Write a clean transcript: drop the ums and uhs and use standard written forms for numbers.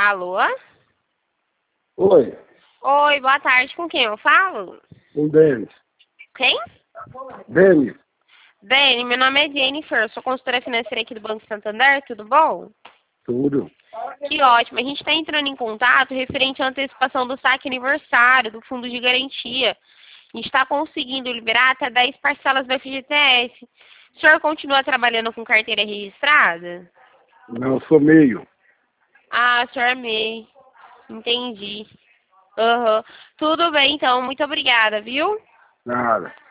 Alô? Oi, Oi, boa tarde. Com quem eu falo? o Denis. Quem? Denis, Dani, meu nome é Jennifer. Eu sou consultora financeira aqui do Banco Santander. Tudo bom? tudo. Que ótimo. A gente está entrando em contato referente à antecipação do saque aniversário do Fundo de Garantia. A gente está conseguindo liberar até 10 parcelas do FGTS. O senhor continua trabalhando com carteira registrada? Não, sou meio. Ah, o senhor é MEI. Entendi. Aham. Tudo bem, então. Muito obrigada, viu? Nada.